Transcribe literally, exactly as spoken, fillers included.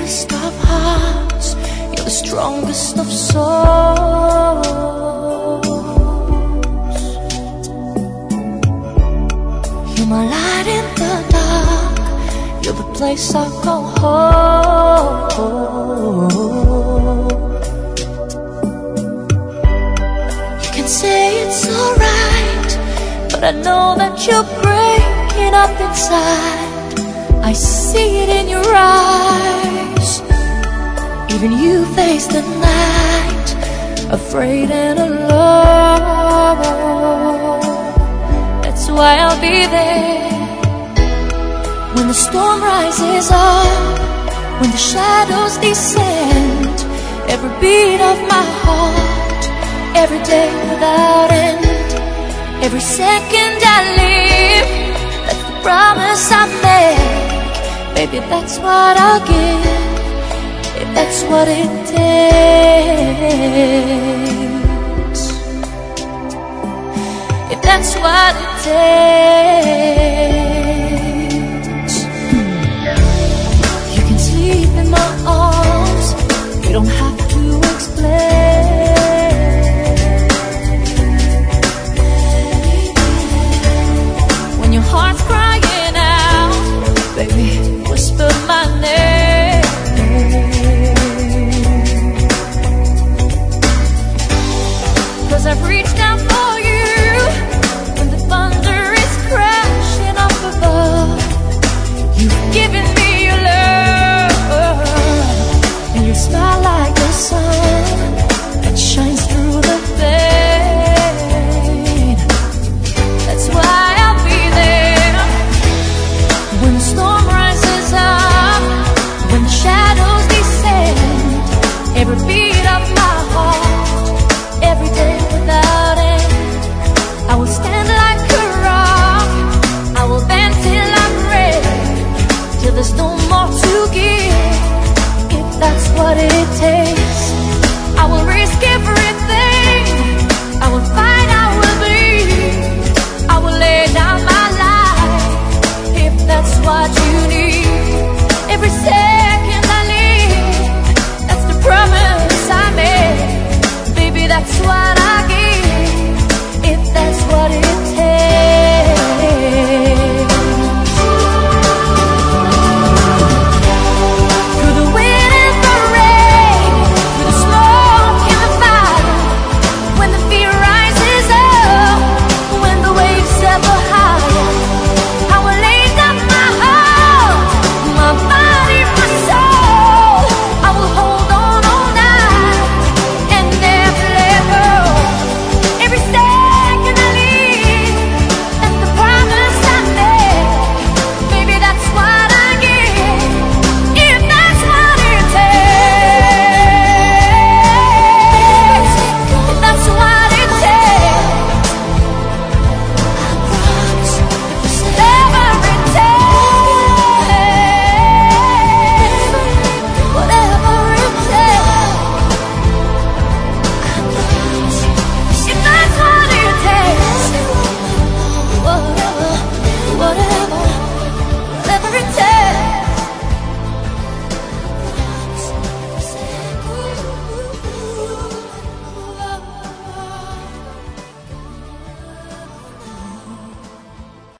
bravest of hearts, you're the strongest of souls. You're my light in the dark, you're the place I call home. You can say it's alright, but I know that you're breaking up inside. I see it in your eyes. Even you face the night, afraid and alone. That's why I'll be there when the storm rises up, when the shadows descend. Every beat of my heart, every day without end, every second I live, that's the promise I make. Baby, that's what I'll give, if that's what it takes. If that's what it takes. You can sleep in my arms, you don't have to explain.